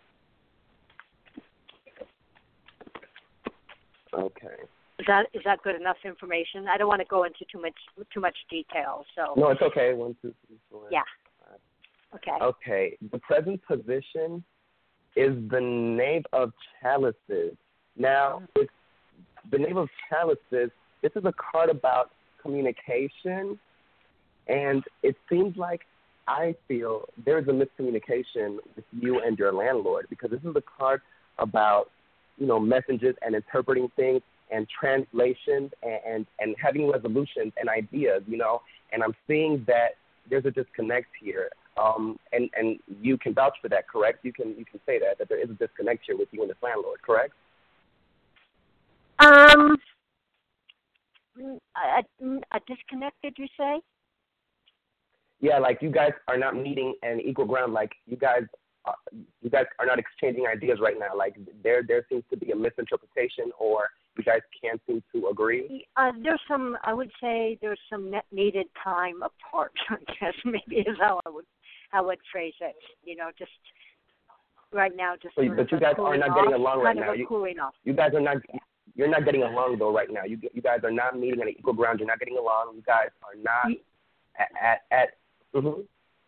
Okay. Is that is that good enough information? I don't want to go into too much too much detail. So. No, it's okay. One, two, three, four. Yeah. Okay. Okay. The present position is the Knave of Chalices. Now, it's the Knave of Chalices, this is a card about communication, and it seems like I feel there's a miscommunication with you and your landlord, because this is a card about, you know, messages and interpreting things and translations and, and, and having resolutions and ideas, you know, and I'm seeing that there's a disconnect here. Um, and, and you can vouch for that, correct? You can you can say that, that there is a disconnect here with you and this landlord, correct? Um, a, a disconnect, did you say? Yeah, like you guys are not meeting an equal ground. Like you guys, uh, you guys are not exchanging ideas right now. Like there, there seems to be a misinterpretation, or you guys can't seem to agree. Uh, there's some. I would say there's some net needed time apart. I guess maybe is how I would, how I would phrase it. You know, just right now, just. So, but you guys are not getting along right now. You, cooling off. You guys are not. You're not getting along though right now. You you guys are not meeting on an equal ground. You're not getting along. You guys are not at at. at mm-hmm.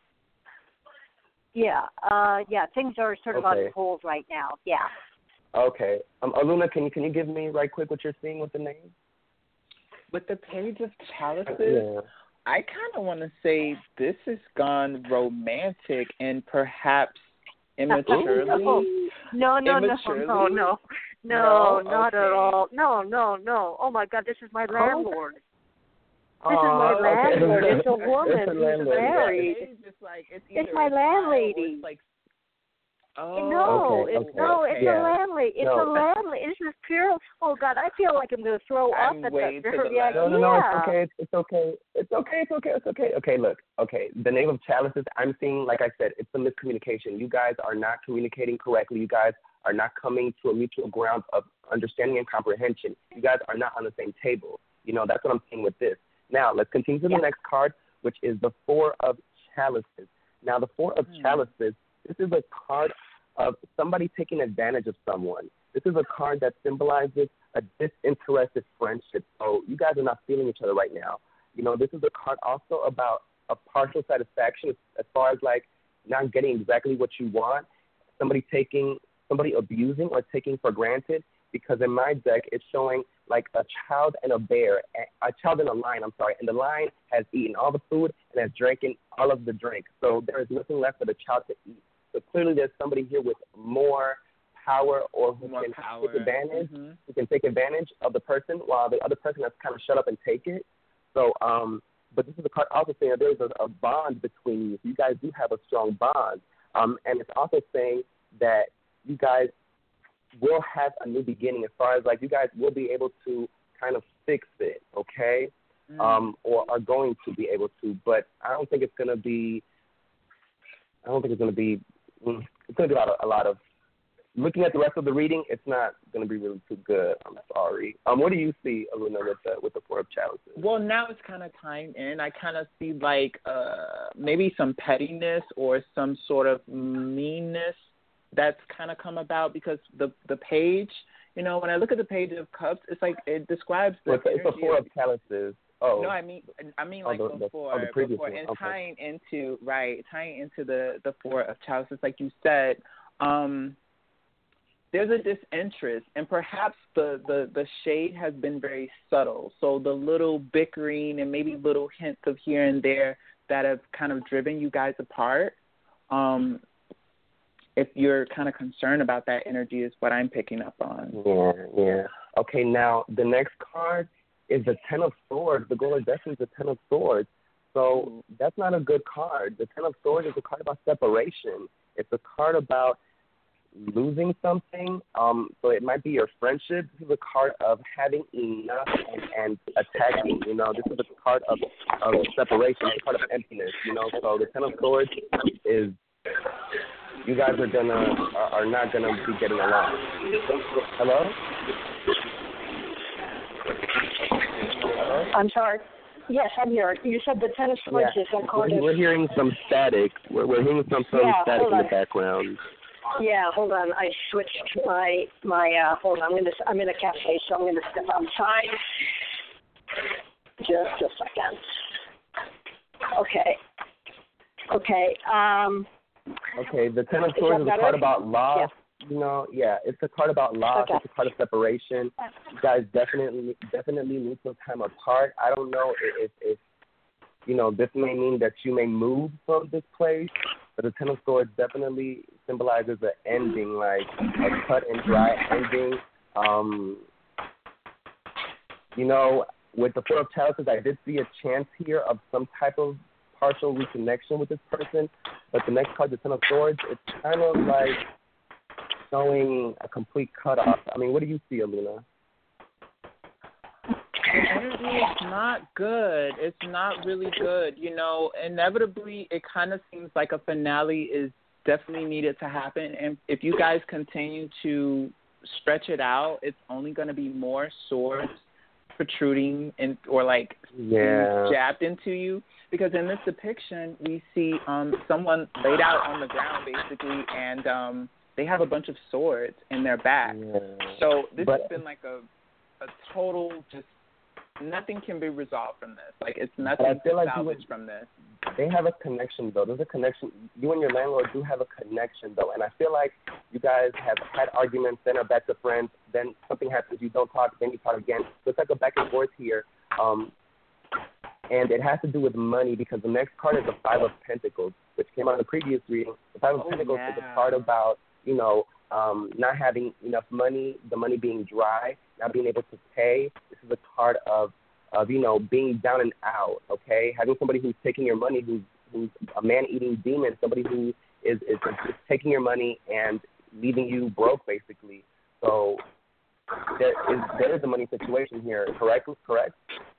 Yeah, uh, yeah. Things are sort of okay. on hold right now. Yeah. Okay. Um, Aluna, can you can you give me right quick what you're seeing with the name? With the Page of Chalices, yeah. I kind of want to say this has gone romantic and perhaps immaturely. No, no, immaturely? no, no, no, no, no, not okay. at all. No, no, no. Oh my God, this is my landlord. This oh, is my okay. landlord. It's a woman it's a who's married. It's, like, it's, it's my landlady. It's like, oh, no, okay, it's okay. no, it's yeah. a landlady. It's no. a landlady. This is pure. Oh God, I feel like I'm going to throw I'm up at way the to very the left. No, no, yeah. no, it's okay. It's, it's okay. It's okay. It's okay. It's okay. Okay, look. Okay, the Knave of Chalices, I'm seeing, like I said, it's a miscommunication. You guys are not communicating correctly. You guys are not coming to a mutual ground of understanding and comprehension. You guys are not on the same table. You know, that's what I'm saying with this. Now, let's continue to the yeah. next card, which is the Four of Chalices. Now, the Four of mm. Chalices, this is a card of somebody taking advantage of someone. This is a card that symbolizes a disinterested friendship. So you guys are not feeling each other right now. You know, this is a card also about a partial satisfaction as far as, like, not getting exactly what you want, somebody taking, somebody abusing or taking for granted, because in my deck it's showing like a child and a bear, a child and a lion, I'm sorry, and the lion has eaten all the food and has drinking all of the drink. So there is nothing left for the child to eat. So clearly there's somebody here with more power or who more can power. take advantage, mm-hmm. who can take advantage of the person while the other person has kind of shut up and take it. So, um, but this is a card also saying that there's a, a bond between you. So you guys do have a strong bond. Um, and it's also saying that you guys will have a new beginning as far as, like, you guys will be able to kind of fix it, okay? Mm. Um, or are going to be able to. But I don't think it's going to be, I don't think it's going to be, it's going to be a lot of, a lot of, looking at the rest of the reading, it's not going to be really too good. I'm sorry. Um, what do you see, Aluna, with the, with the Four of Chalices? Well, now it's kind of tying in. I kind of see, like, uh, maybe some pettiness or some sort of meanness that's kind of come about because the the page, you know, when I look at the page of cups, it's like it describes the well, it's, it's the Four of Chalices. Oh. No, I mean, I mean like oh, the, before, the, oh, the previous before, one. and okay. tying into right, tying into the the Four of Chalices, like you said. Um, There's a disinterest, and perhaps the, the, the shade has been very subtle. So the little bickering and maybe little hints of here and there that have kind of driven you guys apart, um, if you're kind of concerned about that energy is what I'm picking up on. Yeah, yeah. Okay, now the next card is the Ten of Swords. The Golden Destiny is the Ten of Swords. So that's not a good card. The Ten of Swords is a card about separation. It's a card about losing something, um, so it might be your friendship. This is a card of having enough and, and attacking, you know. This is a card of, of separation. It's a card of emptiness, you know. So the Ten of Swords is, you guys are gonna are, are not gonna be getting along. Hello? I'm sorry. Yes, I'm here. You said the Ten of Swords yeah. is a card. We're, we're hearing some static. We're, we're hearing some, some yeah, static in the background. Yeah, hold on. I switched my my. Uh, hold on. I'm gonna. I'm in a cafe, so I'm gonna step outside. Just a second. Okay. Okay. Um. Okay. The Ten of Swords is, is a card about loss. Yeah. You know, yeah, it's a card about loss. Okay. It's a card of separation. You guys definitely definitely need some time apart. I don't know if, if you know, this may mean that you may move from this place. But the Ten of Swords definitely symbolizes an ending, like a cut and dry ending. Um, you know, with the Four of Chalices, I did see a chance here of some type of partial reconnection with this person. But the next card, the Ten of Swords, it's kind of like showing a complete cutoff. I mean, what do you see, Aluna? Energy is not good. It's not really good. You know, inevitably, it kind of seems like a finale is definitely needed to happen. And if you guys continue to stretch it out, it's only going to be more swords protruding and or like yeah. jabbed into you. Because in this depiction, we see um, someone laid out on the ground basically, and um, they have a bunch of swords in their back. Yeah. So this but, has been like a a total just. Nothing can be resolved from this. Like, it's nothing I feel to like salvage would, from this. They have a connection, though. There's a connection. You and your landlord do have a connection, though. And I feel like you guys have had arguments, then are back to friends, then something happens, you don't talk, then you talk again. So it's like a back and forth here. Um, and it has to do with money because the next card is the Five of Pentacles, which came out in the previous reading. The Five of oh, Pentacles yeah. is a card about, you know, um, not having enough money, the money being dry, not being able to pay. This is a card of, of you know, being down and out, okay? Having somebody who's taking your money, who's, who's a man-eating demon, somebody who is, is, is taking your money and leaving you broke, basically. So there is, there is a money situation here, correct? Correct?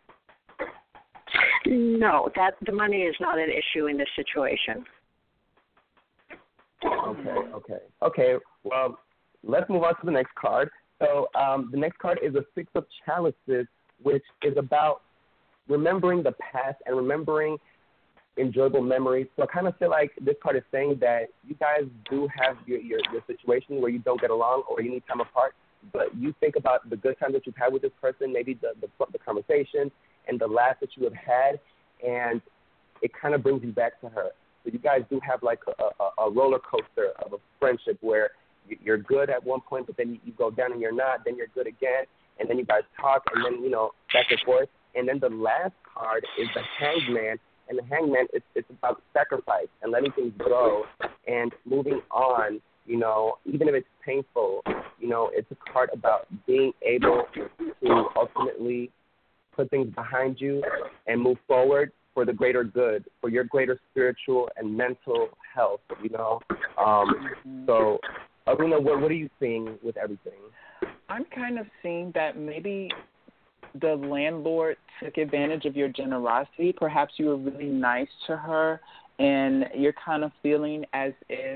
No, that the money is not an issue in this situation. Okay, okay. Okay, well, let's move on to the next card. So um, the next card is a Six of Chalices, which is about remembering the past and remembering enjoyable memories. So I kind of feel like this card is saying that you guys do have your, your, your situation where you don't get along or you need time apart, but you think about the good times that you've had with this person, maybe the, the, the conversation and the laughs that you have had, and it kind of brings you back to her. So you guys do have like a, a, a roller coaster of a friendship where you're good at one point, but then you, you go down and you're not, then you're good again, and then you guys talk, and then, you know, back and forth. And then the last card is the Hangman, and the Hangman, it's, it's about sacrifice and letting things go and moving on, you know, even if it's painful. You know, it's a card about being able to ultimately put things behind you and move forward for the greater good, for your greater spiritual and mental health, you know. Um, so, Aruna, what, what are you seeing with everything? I'm kind of seeing that maybe the landlord took advantage of your generosity. Perhaps you were really nice to her, and you're kind of feeling as if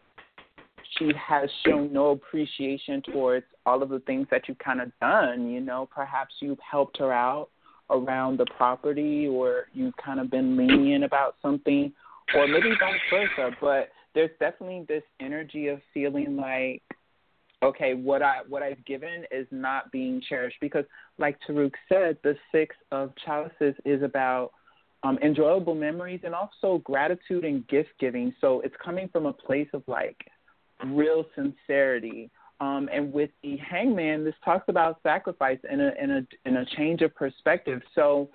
she has shown no appreciation towards all of the things that you've kind of done. You know, perhaps you've helped her out around the property, or you've kind of been lenient about something, or maybe vice versa. But there's definitely this energy of feeling like, okay, what I what I've given is not being cherished, because, like Taruk said, the Six of Chalices is about um, enjoyable memories and also gratitude and gift giving. So it's coming from a place of like real sincerity. Um, and with the Hangman, this talks about sacrifice and a, and a and a change of perspective. So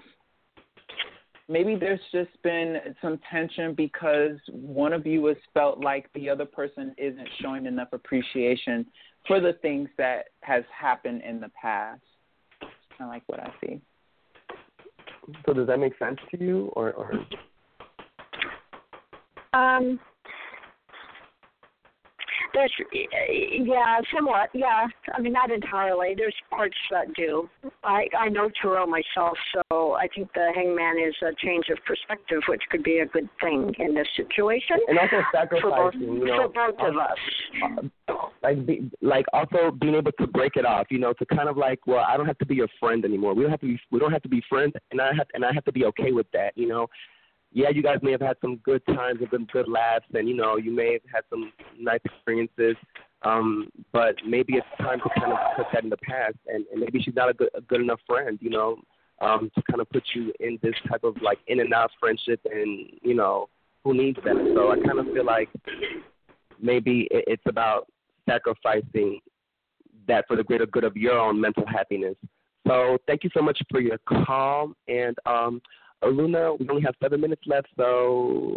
maybe there's just been some tension because one of you has felt like the other person isn't showing enough appreciation for the things that has happened in the past. That's kind of like what I see. So does that make sense to you, or? or? Um. There's, yeah, somewhat, yeah. I mean, not entirely. There's parts that do. I I know Terrell myself, so I think the Hangman is a change of perspective, which could be a good thing in this situation. And also sacrificing, for both, you know, for both of us. Uh, like, be, like also being able to break it off, you know, to kind of like, well, I don't have to be your friend anymore. We don't have to be, we don't have to be friends, and I have, and I have to be okay with that, you know. Yeah, you guys may have had some good times and some good laughs, and, you know, you may have had some nice experiences, um, but maybe it's time to kind of put that in the past, and, and maybe she's not a good, a good enough friend, you know, um, to kind of put you in this type of, like, in and out friendship, and, you know, who needs that? So I kind of feel like maybe it's about sacrificing that for the greater good of your own mental happiness. So thank you so much for your call, and um, Aruna, we only have seven minutes left, so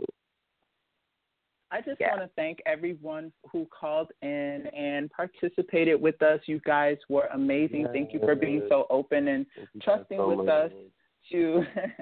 I just yeah. want to thank everyone who called in and participated with us. You guys were amazing. Yes. Thank you for being so open and trusting so with much. us to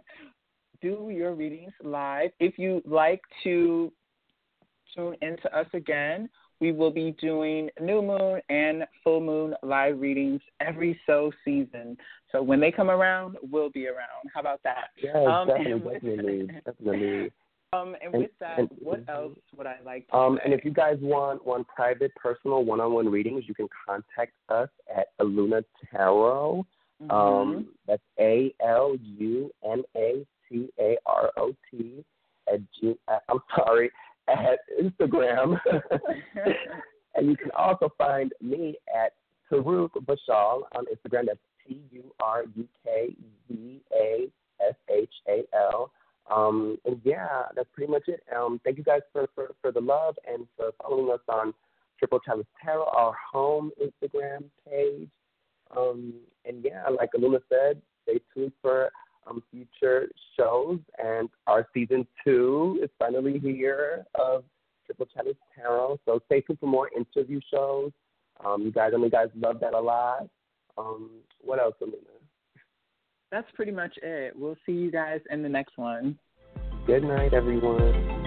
do your readings live. If you'd like to tune into us again, we will be doing new moon and full moon live readings every so season. So when they come around, we'll be around. How about that? Yeah, um, definitely, definitely, definitely. Um, and, and with that, and, what else would I like to um, say? And if you guys want, want private, personal, one-on-one readings, you can contact us at Aluna Tarot. Mm-hmm. Um, that's A L U N A T A R O T at G. I'm sorry. At Instagram. And you can also find me at Taruk Bashal on Instagram. That's T U R U K V A S H A L. Um, and yeah, that's pretty much it. Um, thank you guys for, for, for the love and for following us on Triple Chalice Tarot, our home Instagram page. Um, and yeah, like Aluna said, stay tuned for Um, future shows, and our season two is finally here of Triple Chalice Tarot. So stay tuned for more interview shows. Um, you guys, I mean, you guys love that a lot. Um, what else, Aluna? That's pretty much it. We'll see you guys in the next one. Good night, everyone.